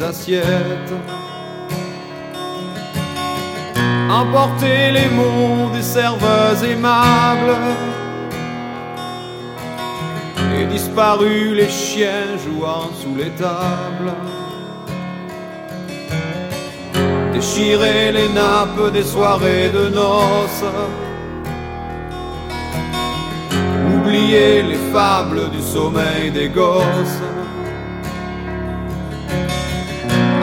les assiettes. Emporter les mots des serveuses aimables et disparus les chiens jouant sous les tables. Déchirer les nappes des soirées de noces, oublier les fables du sommeil des gosses.